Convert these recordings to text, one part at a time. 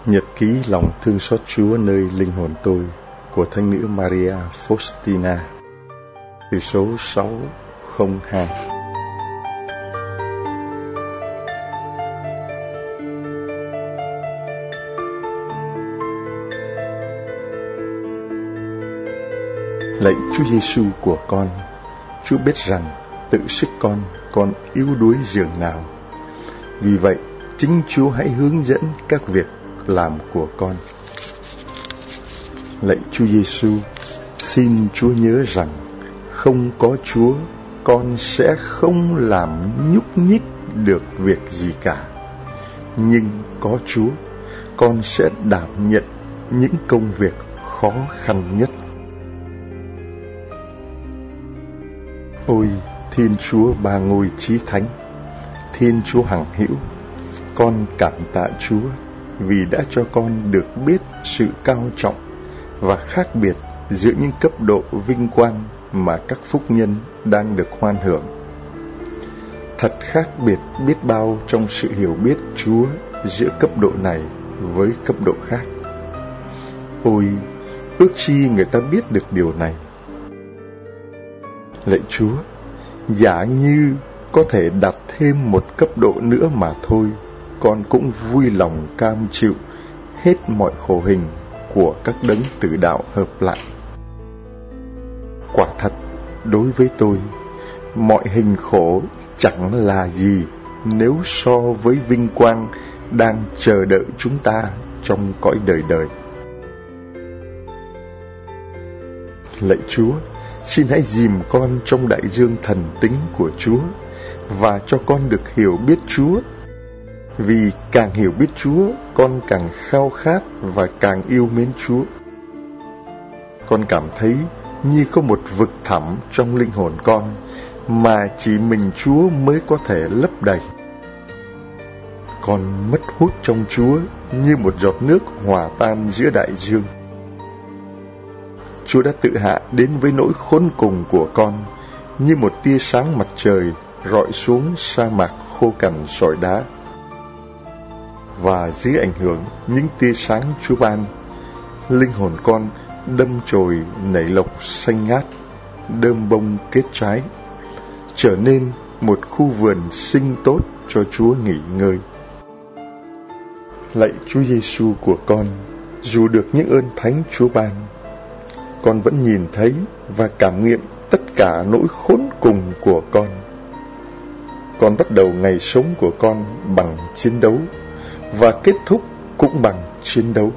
Nhật ký lòng thương xót Chúa nơi linh hồn tôi của Thánh nữ Maria Faustina, từ số 602. Lạy Chúa Giêsu của con, Chúa biết rằng tự sức con yếu đuối dường nào. Vì vậy, chính Chúa hãy hướng dẫn các việc làm của con. Lạy Chúa Giêsu, xin Chúa nhớ rằng không có Chúa, con sẽ không làm nhúc nhích được việc gì cả. Nhưng có Chúa, con sẽ đảm nhận những công việc khó khăn nhất. Ôi Thiên Chúa Ba Ngôi Chí Thánh, Thiên Chúa hằng hữu, con cảm tạ Chúa vì đã cho con được biết sự cao trọng và khác biệt giữa những cấp độ vinh quang mà các phúc nhân đang được hoan hưởng. Thật khác biệt biết bao trong sự hiểu biết Chúa giữa cấp độ này với cấp độ khác. Ôi, ước chi người ta biết được điều này. Lạy Chúa, giả như có thể đặt thêm một cấp độ nữa mà thôi, con cũng vui lòng cam chịu hết mọi khổ hình của các đấng tử đạo hợp lại. Quả thật, đối với tôi, mọi hình khổ chẳng là gì nếu so với vinh quang đang chờ đợi chúng ta trong cõi đời đời. Lạy Chúa, xin hãy dìm con trong đại dương thần tính của Chúa và cho con được hiểu biết Chúa. Vì càng hiểu biết Chúa, con càng khao khát và càng yêu mến Chúa. Con cảm thấy như có một vực thẳm trong linh hồn con mà chỉ mình Chúa mới có thể lấp đầy. Con mất hút trong Chúa như một giọt nước hòa tan giữa đại dương. Chúa đã tự hạ đến với nỗi khốn cùng của con như một tia sáng mặt trời rọi xuống sa mạc khô cằn sỏi đá. Và dưới ảnh hưởng những tia sáng Chúa ban, linh hồn con đâm chồi nảy lộc xanh ngát, đơm bông kết trái, trở nên một khu vườn xinh tốt cho Chúa nghỉ ngơi. Lạy Chúa Giêsu của con, dù được những ơn thánh Chúa ban, con vẫn nhìn thấy và cảm nghiệm tất cả nỗi khốn cùng của con. Con bắt đầu ngày sống của con bằng chiến đấu và kết thúc cũng bằng chiến đấu.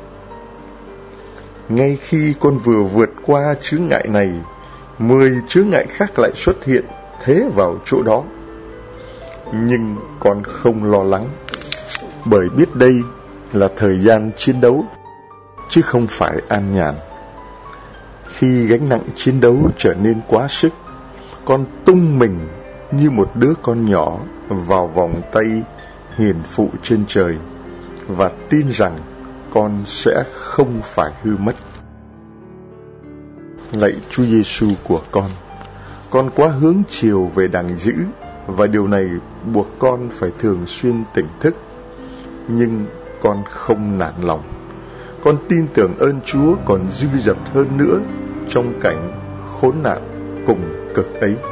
Ngay khi con vừa vượt qua chướng ngại này, 10 chướng ngại khác lại xuất hiện thế vào chỗ đó. Nhưng con không lo lắng, bởi biết đây là thời gian chiến đấu, chứ không phải an nhàn. Khi gánh nặng chiến đấu trở nên quá sức, con tung mình như một đứa con nhỏ vào vòng tay hiền phụ trên trời và tin rằng con sẽ không phải hư mất. Lạy Chúa Giêsu của con quá hướng chiều về đàng dữ và điều này buộc con phải thường xuyên tỉnh thức. Nhưng con không nản lòng. Con tin tưởng ơn Chúa còn dư dật hơn nữa trong cảnh khốn nạn cùng cực ấy.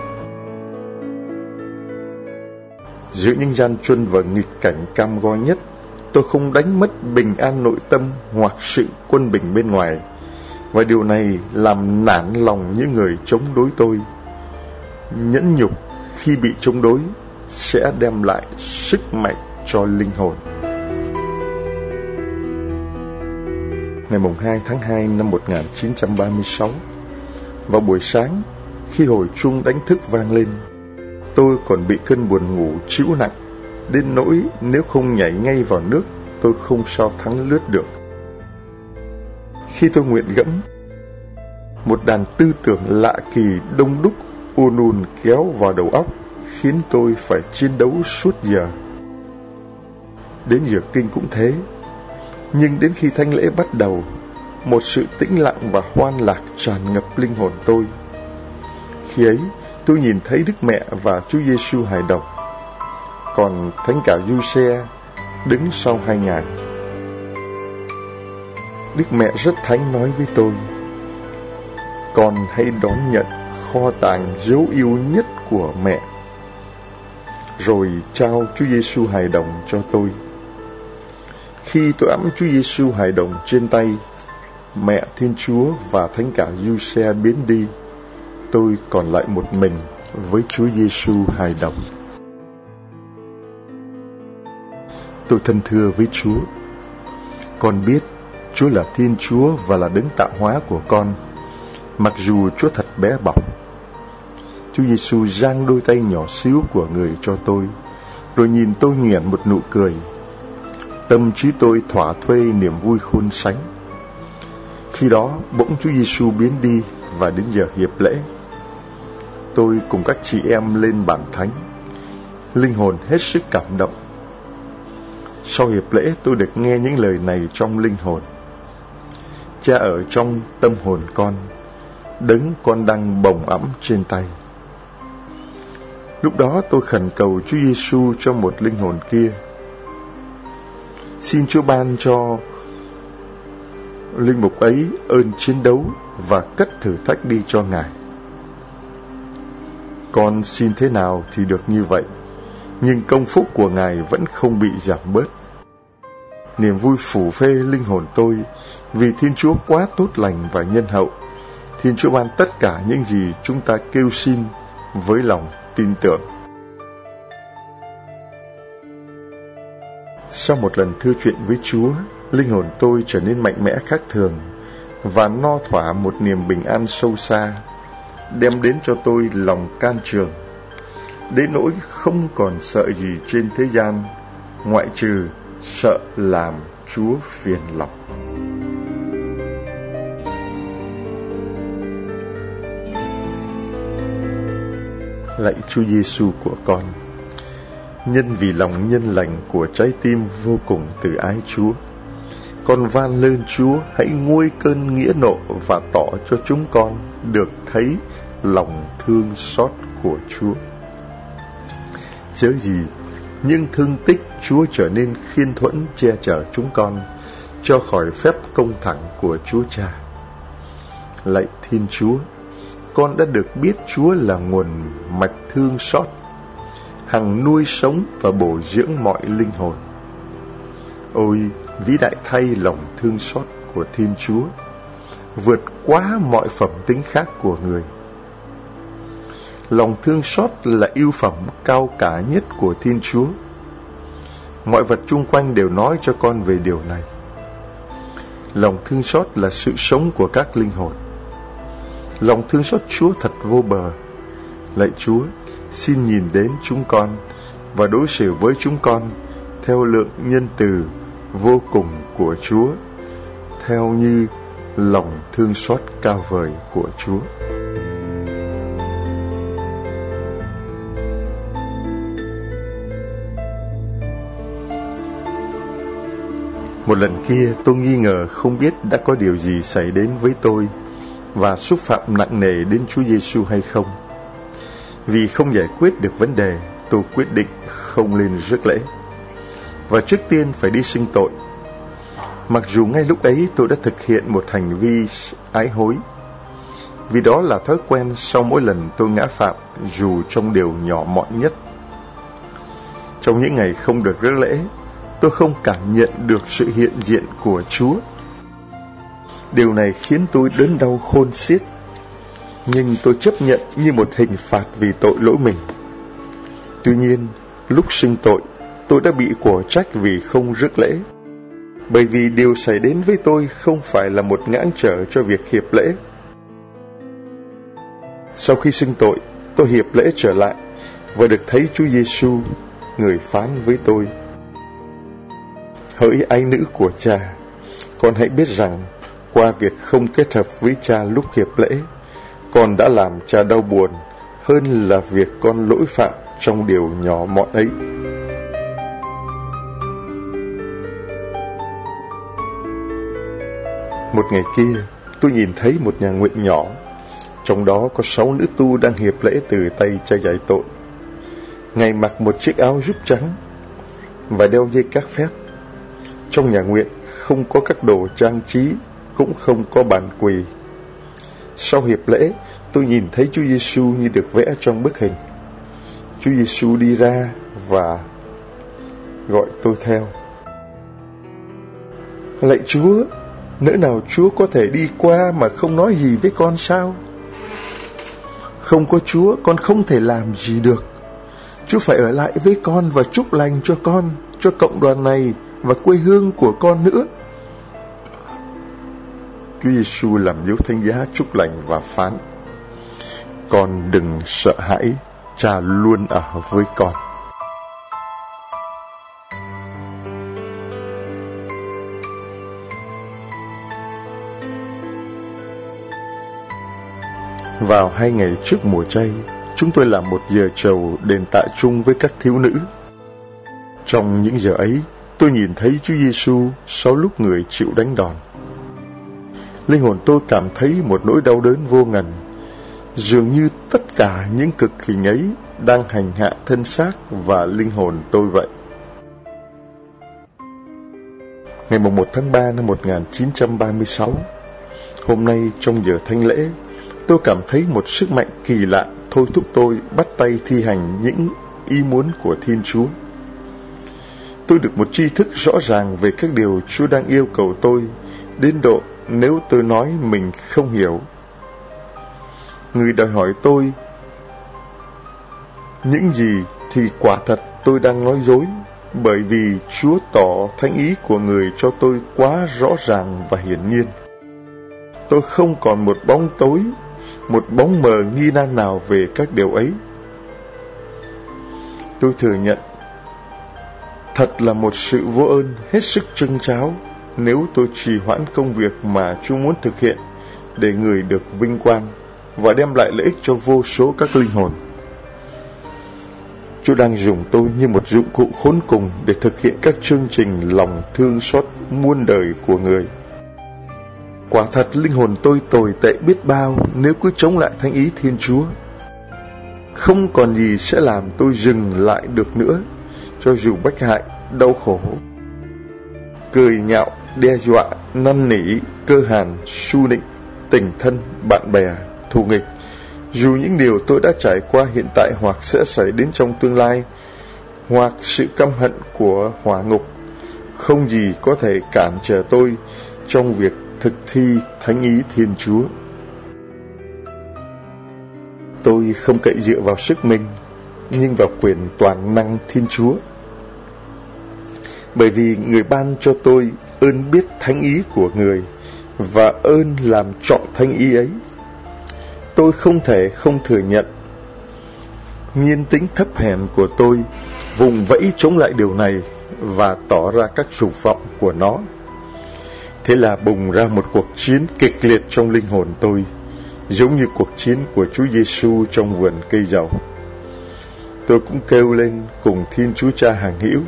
Giữa những gian truân và nghịch cảnh cam go nhất, tôi không đánh mất bình an nội tâm hoặc sự quân bình bên ngoài, và điều này làm nản lòng những người chống đối tôi. Nhẫn nhục khi bị chống đối sẽ đem lại sức mạnh cho linh hồn. Ngày 2 tháng 2 năm 1936, vào buổi sáng, khi hồi chuông đánh thức vang lên, tôi còn bị cơn buồn ngủ trĩu nặng, đến nỗi nếu không nhảy ngay vào nước, tôi không sao thắng lướt được. Khi tôi nguyện gẫm, một đàn tư tưởng lạ kỳ đông đúc ùn ùn kéo vào đầu óc, khiến tôi phải chiến đấu suốt giờ. Đến giờ kinh cũng thế. Nhưng đến khi thánh lễ bắt đầu, một sự tĩnh lặng và hoan lạc tràn ngập linh hồn tôi. Khi ấy, tôi nhìn thấy Đức Mẹ và Chúa Giêsu hài đồng, còn Thánh cả Giuse đứng sau hai ngài. Đức Mẹ Rất Thánh nói với tôi: con hãy đón nhận kho tàng dấu yêu nhất của mẹ. Rồi trao Chúa Giêsu hài đồng cho tôi. Khi tôi ẵm Chúa Giêsu hài đồng trên tay, Mẹ Thiên Chúa và Thánh Cả Giuse biến đi. Tôi còn lại một mình với Chúa Giêsu hài đồng. Tôi thân thưa với Chúa. Con biết Chúa là Thiên Chúa và là đấng tạo hóa của con, mặc dù Chúa thật bé bỏng. Chúa Giêsu giang đôi tay nhỏ xíu của người cho tôi, rồi nhìn tôi nhoẻn một nụ cười. Tâm trí tôi thỏa thuê niềm vui khôn sánh. Khi đó bỗng Chúa Giêsu biến đi và đến giờ hiệp lễ. Tôi cùng các chị em lên bàn thánh, linh hồn hết sức cảm động. Sau hiệp lễ tôi được nghe những lời này trong linh hồn: Cha ở trong tâm hồn con, đấng con đang bồng ẵm trên tay. Lúc đó tôi khẩn cầu Chúa Giêsu cho một linh hồn kia: xin Chúa ban cho linh mục ấy ơn chiến đấu và cất thử thách đi cho Ngài. Con xin thế nào thì được như vậy, nhưng công phúc của Ngài vẫn không bị giảm bớt. Niềm vui phủ phê linh hồn tôi, vì Thiên Chúa quá tốt lành và nhân hậu. Thiên Chúa ban tất cả những gì chúng ta kêu xin với lòng tin tưởng. Sau một lần thưa chuyện với Chúa, linh hồn tôi trở nên mạnh mẽ khác thường và no thỏa một niềm bình an sâu xa, đem đến cho tôi lòng can trường, đến nỗi không còn sợ gì trên thế gian, ngoại trừ sợ làm Chúa phiền lòng. Lạy Chúa Giêsu của con, nhân vì lòng nhân lành của trái tim vô cùng từ ái Chúa, con van lơn Chúa hãy nguôi cơn nghĩa nộ và tỏ cho chúng con được thấy lòng thương xót của Chúa. Chớ gì nhưng thương tích Chúa trở nên khiên thuẫn che chở chúng con cho khỏi phép công thẳng của Chúa Cha. Lạy Thiên Chúa, con đã được biết Chúa là nguồn mạch thương xót, hằng nuôi sống và bổ dưỡng mọi linh hồn. Ôi, vĩ đại thay lòng thương xót của Thiên Chúa, vượt quá mọi phẩm tính khác của người. Lòng thương xót là ưu phẩm cao cả nhất của Thiên Chúa. Mọi vật chung quanh đều nói cho con về điều này. Lòng thương xót là sự sống của các linh hồn. Lòng thương xót Chúa thật vô bờ. Lạy Chúa, xin nhìn đến chúng con và đối xử với chúng con theo lượng nhân từ vô cùng của Chúa, theo như lòng thương xót cao vời của Chúa. Một lần kia tôi nghi ngờ không biết đã có điều gì xảy đến với tôi và xúc phạm nặng nề đến Chúa Giêsu hay không. Vì không giải quyết được vấn đề, tôi quyết định không lên rước lễ và trước tiên phải đi xưng tội. Mặc dù ngay lúc ấy tôi đã thực hiện một hành vi ái hối, vì đó là thói quen sau mỗi lần tôi ngã phạm, dù trong điều nhỏ mọn nhất. Trong những ngày không được rước lễ, tôi không cảm nhận được sự hiện diện của Chúa. Điều này khiến tôi đớn đau khôn xiết, nhưng tôi chấp nhận như một hình phạt vì tội lỗi mình. Tuy nhiên, lúc xưng tội, tôi đã bị quở trách vì không rước lễ, bởi vì điều xảy đến với tôi không phải là một ngáng trở cho việc hiệp lễ. Sau khi xưng tội, tôi hiệp lễ trở lại và được thấy Chúa Giêsu, người phán với tôi: hỡi ái nữ của Cha, con hãy biết rằng qua việc không kết hợp với Cha lúc hiệp lễ, con đã làm Cha đau buồn hơn là việc con lỗi phạm trong điều nhỏ mọn ấy. Một ngày kia, tôi nhìn thấy một nhà nguyện nhỏ, trong đó có 6 nữ tu đang hiệp lễ từ tay Cha giải tội. Ngài mặc một chiếc áo rúp trắng và đeo dây các phép. trong nhà nguyện không có các đồ trang trí, cũng không có bàn quỳ. Sau hiệp lễ, tôi nhìn thấy Chúa Giêsu như được vẽ trong bức hình. Chúa Giêsu đi ra và gọi tôi theo. Lạy Chúa, nỡ nào Chúa có thể đi qua mà không nói gì với con sao? Không có Chúa, con không thể làm gì được. Chúa phải ở lại với con và chúc lành cho con, cho cộng đoàn này và quê hương của con nữa. Chúa Giêsu làm dấu thánh giá chúc lành và phán: Con đừng sợ hãi, Cha luôn ở với con. Vào 2 ngày trước mùa chay, chúng tôi làm 1 giờ trầu đền tạ chung với các thiếu nữ. Trong những giờ ấy, tôi nhìn thấy Chúa Giêsu sau lúc người chịu đánh đòn. Linh hồn tôi cảm thấy một nỗi đau đớn vô ngần, dường như tất cả những cực hình ấy đang hành hạ thân xác và linh hồn tôi vậy. Ngày 1 tháng 3 năm 1936, hôm nay trong giờ thánh lễ, tôi cảm thấy một sức mạnh kỳ lạ thôi thúc tôi bắt tay thi hành những ý muốn của Thiên Chúa. Tôi được một tri thức rõ ràng về các điều Chúa đang yêu cầu tôi, đến độ nếu tôi nói mình không hiểu. Người đòi hỏi tôi những gì thì quả thật tôi đang nói dối, bởi vì Chúa tỏ thánh ý của người cho tôi quá rõ ràng và hiển nhiên. Tôi không còn một bóng tối, một bóng mờ nghi nan nào về các điều ấy. Tôi thừa nhận, thật là một sự vô ơn hết sức chênh cháo nếu tôi trì hoãn công việc mà Chúa muốn thực hiện để người được vinh quang và đem lại lợi ích cho vô số các linh hồn. Chúa đang dùng tôi như một dụng cụ khốn cùng để thực hiện các chương trình lòng thương xót muôn đời của người. Quả thật linh hồn tôi tồi tệ biết bao nếu cứ chống lại thánh ý Thiên Chúa. Không còn gì sẽ làm tôi dừng lại được nữa, cho dù bách hại, đau khổ, cười nhạo, đe dọa, năn nỉ, cơ hàn, su nịnh, tình thân, bạn bè, thù nghịch. Dù những điều tôi đã trải qua hiện tại hoặc sẽ xảy đến trong tương lai, hoặc sự căm hận của hỏa ngục, không gì có thể cản trở tôi trong việc thực thi thánh ý Thiên Chúa. Tôi không cậy dựa vào sức mình, nhưng vào quyền toàn năng Thiên Chúa. Bởi vì người ban cho tôi ơn biết thánh ý của người và ơn làm trọn thánh ý ấy. Tôi không thể không thừa nhận nhiên tính thấp hèn của tôi vùng vẫy chống lại điều này và tỏ ra các dục vọng của nó. Thế là bùng ra một cuộc chiến kịch liệt trong linh hồn tôi, giống như cuộc chiến của Chúa Giêsu trong vườn cây dầu. Tôi cũng kêu lên cùng Thiên Chúa Cha hằng hữu: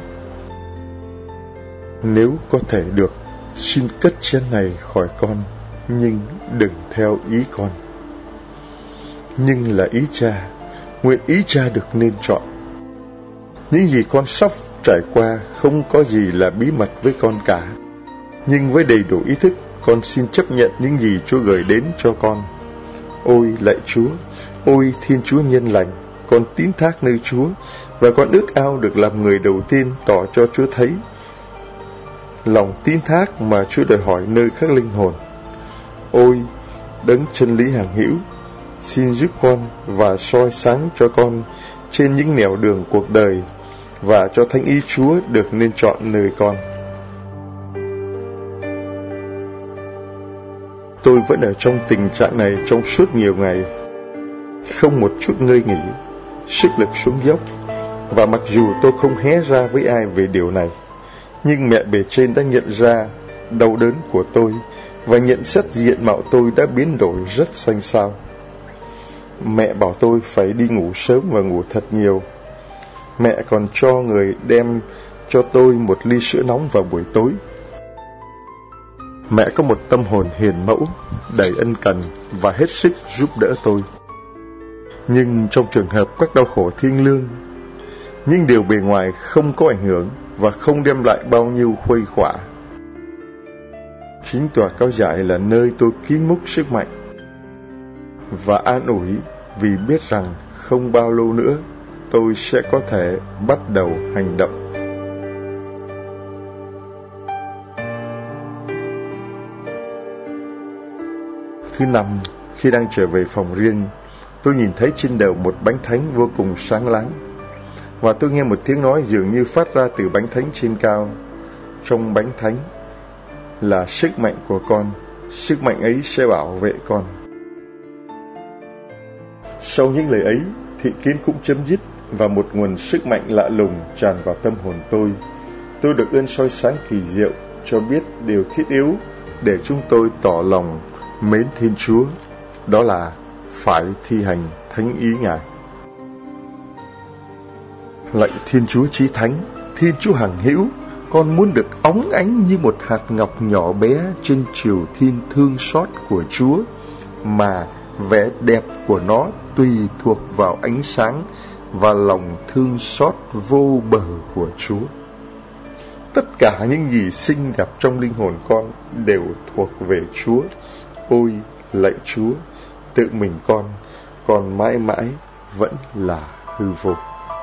Nếu có thể được, xin cất chén này khỏi con, nhưng đừng theo ý con. Nhưng là ý Cha, nguyện ý Cha được nên chọn. Những gì con sắp trải qua không có gì là bí mật với con cả. Nhưng với đầy đủ ý thức, con xin chấp nhận những gì Chúa gửi đến cho con. Ôi lạy Chúa, ôi Thiên Chúa nhân lành, con tín thác nơi Chúa, và con ước ao được làm người đầu tiên tỏ cho Chúa thấy lòng tín thác mà Chúa đòi hỏi nơi các linh hồn. Ôi đấng chân lý hằng hữu, xin giúp con và soi sáng cho con trên những nẻo đường cuộc đời, và cho thánh ý Chúa được nên chọn nơi con. Tôi vẫn ở trong tình trạng này trong suốt nhiều ngày, không một chút ngơi nghỉ, sức lực xuống dốc. Và mặc dù tôi không hé ra với ai về điều này, nhưng mẹ bề trên đã nhận ra đau đớn của tôi và nhận xét diện mạo tôi đã biến đổi rất xanh xao. Mẹ bảo tôi phải đi ngủ sớm và ngủ thật nhiều. Mẹ còn cho người đem cho tôi một ly sữa nóng vào buổi tối. Mẹ có một tâm hồn hiền mẫu, đầy ân cần và hết sức giúp đỡ tôi. Nhưng trong trường hợp các đau khổ thiêng liêng, những điều bề ngoài không có ảnh hưởng và không đem lại bao nhiêu khuây khỏa, Chính tòa cáo giải là nơi tôi kín múc sức mạnh và an ủi, vì biết rằng không bao lâu nữa tôi sẽ có thể bắt đầu hành động. Thứ năm, khi đang trở về phòng riêng, tôi nhìn thấy trên đầu một bánh thánh vô cùng sáng láng, và tôi nghe một tiếng nói dường như phát ra từ bánh thánh trên cao. Trong bánh thánh là sức mạnh của con, sức mạnh ấy sẽ bảo vệ con. Sau những lời ấy, thị kiến cũng chấm dứt, và một nguồn sức mạnh lạ lùng tràn vào tâm hồn tôi. Tôi được ơn soi sáng kỳ diệu cho biết điều thiết yếu để chúng tôi tỏ lòng mến Thiên Chúa, đó là phải thi hành thánh ý Ngài. Lạy Thiên Chúa Chí Thánh, Thiên Chúa hằng hữu, con muốn được óng ánh như một hạt ngọc nhỏ bé trên triều thiên thương xót của Chúa, mà vẻ đẹp của nó tùy thuộc vào ánh sáng và lòng thương xót vô bờ của Chúa. Tất cả những gì xinh đẹp trong linh hồn con đều thuộc về Chúa. Ôi lạy Chúa, tự mình con mãi mãi vẫn là hư vô.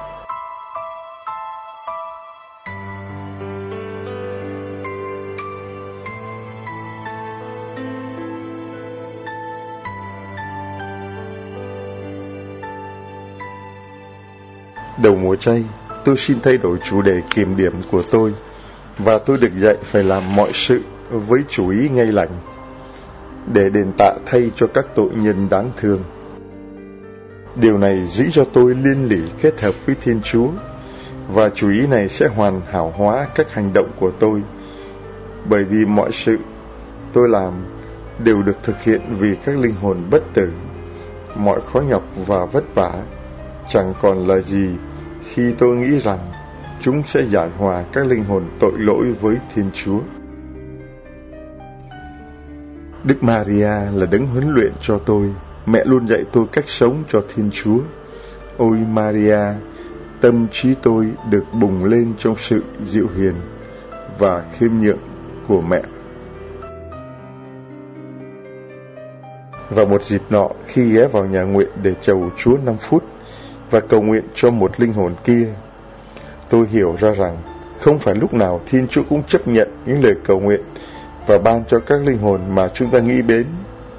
Đầu mùa chay, tôi xin thay đổi chủ đề kiểm điểm của tôi, và tôi được dạy phải làm mọi sự với chủ ý ngay lành, để đền tạ thay cho các tội nhân đáng thương. Điều này giữ cho tôi liên lỉ kết hợp với Thiên Chúa, và chủ ý này sẽ hoàn hảo hóa các hành động của tôi, bởi vì mọi sự tôi làm đều được thực hiện vì các linh hồn bất tử. Mọi khó nhọc và vất vả chẳng còn là gì khi tôi nghĩ rằng chúng sẽ giải hòa các linh hồn tội lỗi với Thiên Chúa. Đức Maria là đấng huấn luyện cho tôi. Mẹ luôn dạy tôi cách sống cho Thiên Chúa. Ôi Maria, tâm trí tôi được bùng lên trong sự dịu hiền và khiêm nhượng của mẹ. Vào một dịp nọ, khi ghé vào nhà nguyện để chầu Chúa 5 phút và cầu nguyện cho một linh hồn kia, tôi hiểu ra rằng không phải lúc nào Thiên Chúa cũng chấp nhận những lời cầu nguyện và ban cho các linh hồn mà chúng ta nghĩ đến,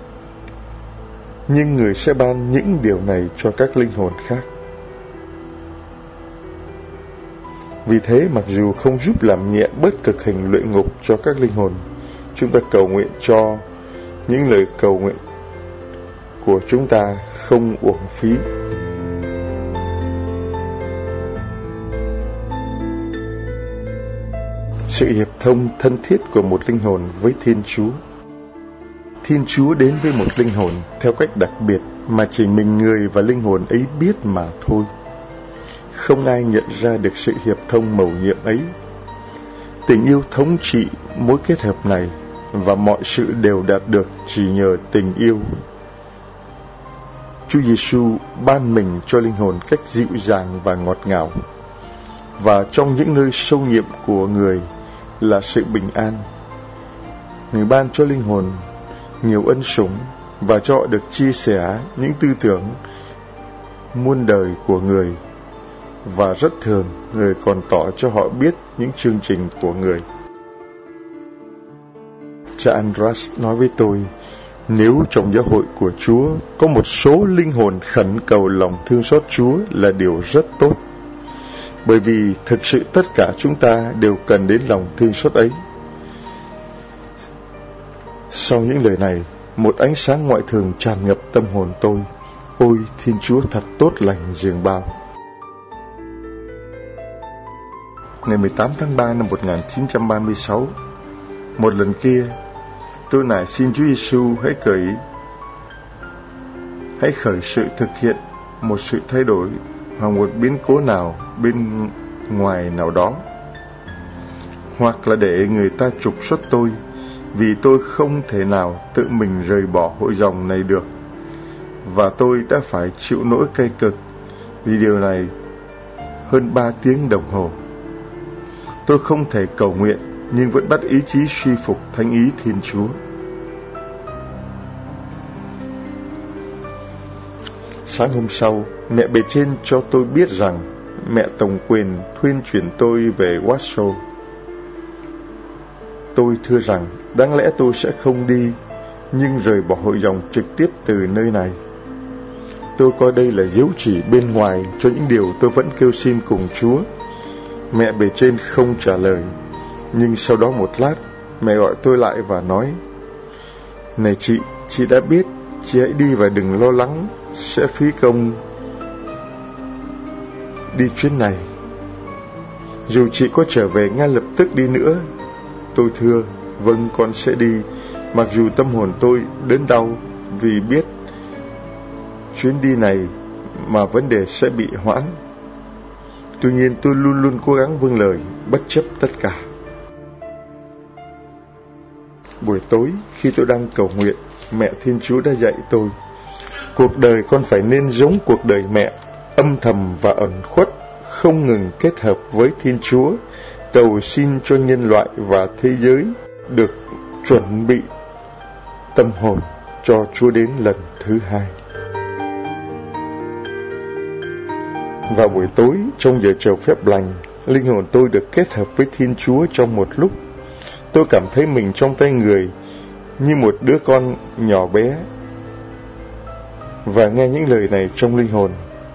nhưng Người sẽ ban những điều này cho các linh hồn khác. Vì thế, mặc dù không giúp làm nhẹ bớt cực hình luyện ngục cho các linh hồn, chúng ta cầu nguyện cho những lời cầu nguyện của chúng ta không uổng phí. Sự hiệp thông thân thiết của một linh hồn với Thiên Chúa. Thiên Chúa đến với một linh hồn theo cách đặc biệt mà chỉ mình người và linh hồn ấy biết mà thôi. Không ai nhận ra được sự hiệp thông mầu nhiệm ấy. Tình yêu thống trị mối kết hợp này, và mọi sự đều đạt được chỉ nhờ tình yêu. Chúa Giêsu ban mình cho linh hồn cách dịu dàng và ngọt ngào, và trong những nơi sâu nhiệm của người là sự bình an. Người ban cho linh hồn nhiều ân sủng và cho họ được chia sẻ những tư tưởng muôn đời của người, và rất thường người còn tỏ cho họ biết những chương trình của người. Cha Andras nói với tôi, nếu trong giáo hội của Chúa có một số linh hồn khẩn cầu lòng thương xót Chúa là điều rất tốt, bởi vì thực sự tất cả chúng ta đều cần đến lòng thương xót ấy. Sau những lời này, một ánh sáng ngoại thường tràn ngập tâm hồn tôi. Ôi Thiên Chúa thật tốt lành dường bao. Ngày 18 tháng 3 năm 1936, một lần kia, tôi nài xin Chúa Giêsu hãy khởi sự thực hiện một sự thay đổi hoặc một biến cố nào bên ngoài nào đó, hoặc là để người ta trục xuất tôi, vì tôi không thể nào tự mình rời bỏ hội dòng này được, và tôi đã phải chịu nỗi cay cực vì điều này hơn 3 tiếng đồng hồ. Tôi không thể cầu nguyện nhưng vẫn bắt ý chí suy phục thánh ý Thiên Chúa. Sáng hôm sau, mẹ bề trên cho tôi biết rằng mẹ tổng quyền thuyên chuyển tôi về Warsaw. Tôi thưa rằng đáng lẽ tôi sẽ không đi, nhưng rời bỏ hội dòng trực tiếp từ nơi này. Tôi coi đây là dấu chỉ bên ngoài cho những điều tôi vẫn kêu xin cùng Chúa. Mẹ bề trên không trả lời, nhưng sau đó một lát, mẹ gọi tôi lại và nói: "Này chị đã biết, chị hãy đi và đừng lo lắng, sẽ phí công đi chuyến này. Dù chị có trở về ngay lập tức đi nữa." Tôi thưa: "Vâng, con sẽ đi, mặc dù tâm hồn tôi đớn đau vì biết chuyến đi này mà vấn đề sẽ bị hoãn. Tuy nhiên tôi luôn luôn cố gắng vâng lời, bất chấp tất cả." Buổi tối, khi tôi đang cầu nguyện, mẹ Thiên Chúa đã dạy tôi: cuộc đời con phải nên giống cuộc đời mẹ, âm thầm và ẩn khuất, không ngừng kết hợp với Thiên Chúa, cầu xin cho nhân loại và thế giới được chuẩn bị tâm hồn cho Chúa đến lần thứ hai. Vào buổi tối, trong giờ chầu phép lành, linh hồn tôi được kết hợp với Thiên Chúa trong một lúc. Tôi cảm thấy mình trong tay Người như một đứa con nhỏ bé, và nghe những lời này trong linh hồn: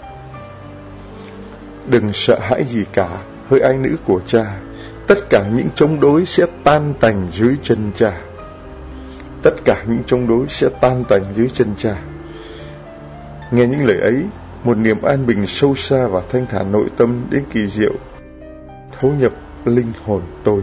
"Đừng sợ hãi gì cả, hỡi ái nữ của Cha. Tất cả những chống đối sẽ tan tành dưới chân Cha. Tất cả những chống đối sẽ tan tành dưới chân Cha." Nghe những lời ấy, một niềm an bình sâu xa và thanh thản nội tâm đến kỳ diệu thấu nhập linh hồn tôi.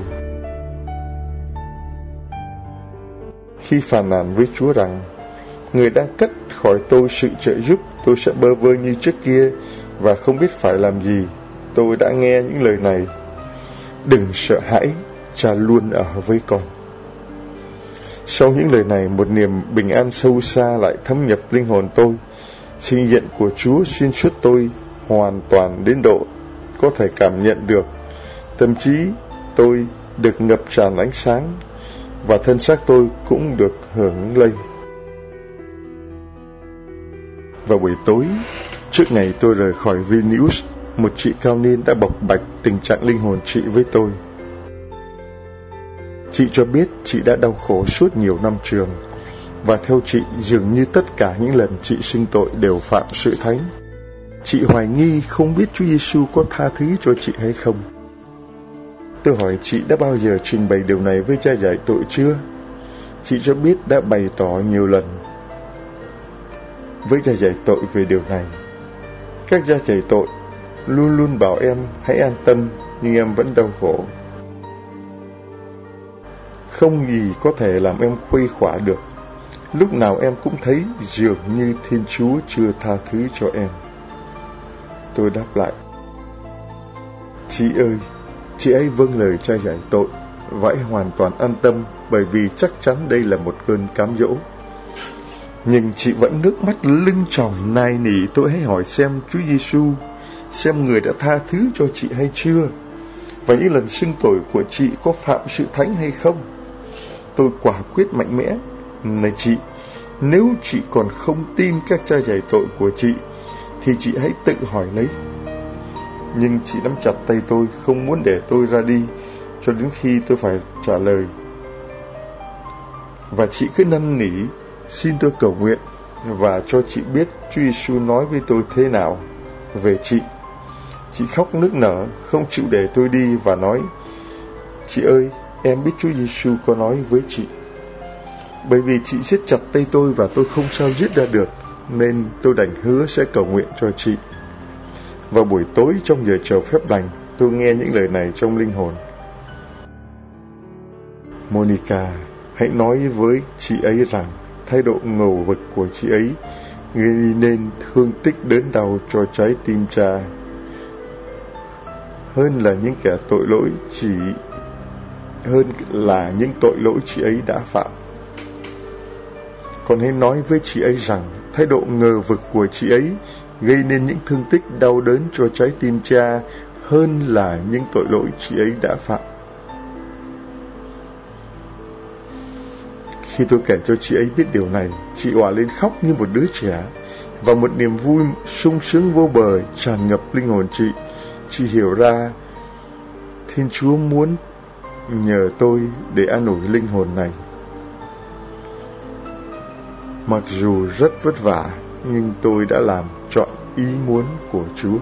Khi phàn nàn với Chúa rằng Người đang cất khỏi tôi sự trợ giúp, tôi sẽ bơ vơ như trước kia và không biết phải làm gì, tôi đã nghe những lời này: "Đừng sợ hãi, Cha luôn ở với con." Sau những lời này, một niềm bình an sâu xa lại thấm nhập linh hồn tôi. Sự hiện diện của Chúa xuyên suốt tôi hoàn toàn đến độ có thể cảm nhận được. Tâm trí tôi được ngập tràn ánh sáng, và thân xác tôi cũng được hưởng lây. Vào buổi tối, trước ngày tôi rời khỏi Vilnius, một chị cao niên đã bộc bạch tình trạng linh hồn chị với tôi. Chị cho biết chị đã đau khổ suốt nhiều năm trường, và theo chị, dường như tất cả những lần chị xưng tội đều phạm sự thánh. Chị hoài nghi không biết Chúa Giêsu có tha thứ cho chị hay không. Tôi hỏi chị đã bao giờ trình bày điều này với cha giải tội chưa? Chị cho biết đã bày tỏ nhiều lần với cha giải tội về điều này. Các cha giải tội luôn luôn bảo em hãy an tâm, nhưng em vẫn đau khổ. Không gì có thể làm em khuây khỏa được. Lúc nào em cũng thấy dường như Thiên Chúa chưa tha thứ cho em. Tôi đáp lại: "Chị ơi, chị ấy vâng lời cha giải tội, và hãy hoàn toàn an tâm, bởi vì chắc chắn đây là một cơn cám dỗ." Nhưng chị vẫn nước mắt lưng tròng nài nỉ tôi hãy hỏi xem Chúa Giêsu, xem Người đã tha thứ cho chị hay chưa, và những lần xưng tội của chị có phạm sự thánh hay không. Tôi quả quyết mạnh mẽ: "Này chị, nếu chị còn không tin các cha giải tội của chị, thì chị hãy tự hỏi lấy." Nhưng chị nắm chặt tay tôi, không muốn để tôi ra đi cho đến khi tôi phải trả lời. Và chị cứ năn nỉ xin tôi cầu nguyện và cho chị biết Chúa Giêsu nói với tôi thế nào về chị. Chị khóc nức nở, không chịu để tôi đi và nói: "Chị ơi, em biết Chúa Giêsu có nói với chị." Bởi vì chị siết chặt tay tôi và tôi không sao dứt ra được, nên tôi đành hứa sẽ cầu nguyện cho chị. Vào buổi tối trong giờ chầu phép lành, tôi nghe những lời này trong linh hồn: "Monica, hãy nói với chị ấy rằng thái độ ngầu vực của chị ấy gây nên thương tích đớn đau cho trái tim Cha hơn là những tội lỗi chị ấy đã phạm. Còn hãy nói với chị ấy rằng thái độ ngờ vực của chị ấy gây nên những thương tích đau đớn cho trái tim Cha hơn là những tội lỗi chị ấy đã phạm." Khi tôi kể cho chị ấy biết điều này, chị òa lên khóc như một đứa trẻ, và một niềm vui sung sướng vô bờ tràn ngập linh hồn chị. Chị hiểu ra Thiên Chúa muốn nhờ tôi để an ủi linh hồn này. Mặc dù rất vất vả, nhưng tôi đã làm trọn ý muốn của Chúa.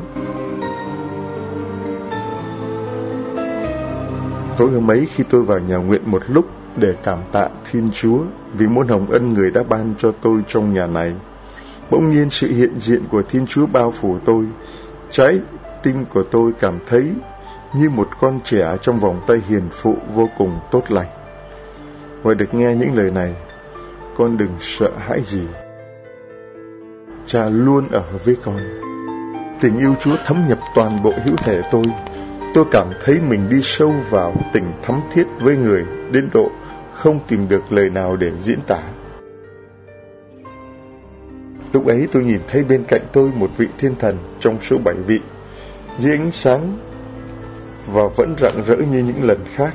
Tối hôm ấy, khi tôi vào nhà nguyện một lúc để cảm tạ Thiên Chúa vì muôn hồng ân Người đã ban cho tôi trong nhà này, bỗng nhiên sự hiện diện của Thiên Chúa bao phủ tôi. Trái tim của tôi cảm thấy như một con trẻ trong vòng tay hiền phụ vô cùng tốt lành. Và được nghe những lời này: con đừng sợ hãi gì, Cha luôn ở với con. Tình yêu Chúa thấm nhập toàn bộ hữu thể tôi. Tôi cảm thấy mình đi sâu vào tình thắm thiết với Người đến độ không tìm được lời nào để diễn tả. Lúc ấy tôi nhìn thấy bên cạnh tôi một vị thiên thần trong số 7 vị, dưới ánh sáng và vẫn rạng rỡ như những lần khác.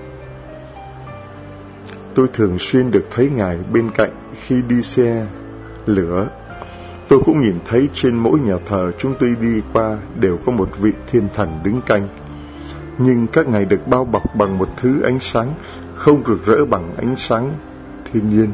Tôi thường xuyên được thấy Ngài bên cạnh khi đi xe lửa. Tôi cũng nhìn thấy trên mỗi nhà thờ chúng tôi đi qua đều có một vị thiên thần đứng canh. Nhưng các ngài được bao bọc bằng một thứ ánh sáng không rực rỡ bằng ánh sáng thiên nhiên.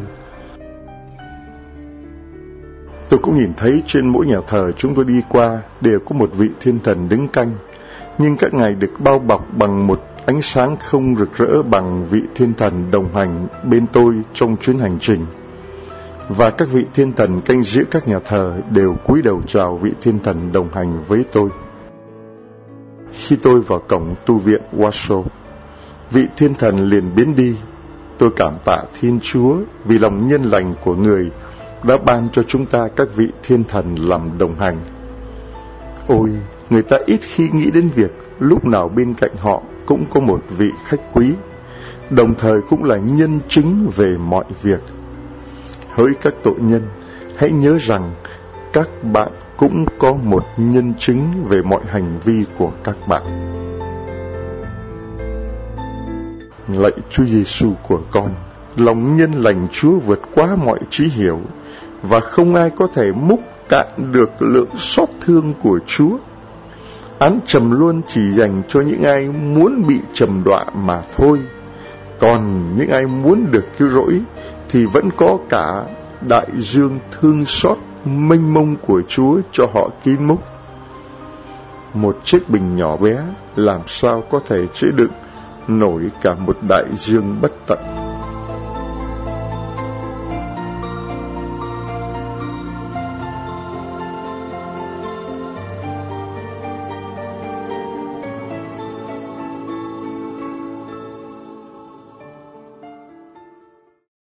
Tôi cũng nhìn thấy trên mỗi nhà thờ chúng tôi đi qua đều có một vị thiên thần đứng canh. Nhưng các ngài được bao bọc bằng một ánh sáng không rực rỡ bằng vị thiên thần đồng hành bên tôi trong chuyến hành trình. Và các vị thiên thần canh giữ các nhà thờ đều cúi đầu chào vị thiên thần đồng hành với tôi. Khi tôi vào cổng tu viện Warsaw, vị thiên thần liền biến đi. Tôi cảm tạ Thiên Chúa vì lòng nhân lành của Người đã ban cho chúng ta các vị thiên thần làm đồng hành. Ôi, người ta ít khi nghĩ đến việc lúc nào bên cạnh họ cũng có một vị khách quý, đồng thời cũng là nhân chứng về mọi việc. Hỡi các tội nhân, hãy nhớ rằng các bạn cũng có một nhân chứng về mọi hành vi của các bạn. Lạy Chúa Giêsu của con, lòng nhân lành Chúa vượt quá mọi trí hiểu, và không ai có thể múc cạn được lượng xót thương của Chúa. Án trầm luân chỉ dành cho những ai muốn bị trầm đọa mà thôi. Còn những ai muốn được cứu rỗi thì vẫn có cả đại dương thương xót mênh mông của Chúa cho họ kín múc. Một chiếc bình nhỏ bé làm sao có thể chứa đựng nổi cả một đại dương bất tận.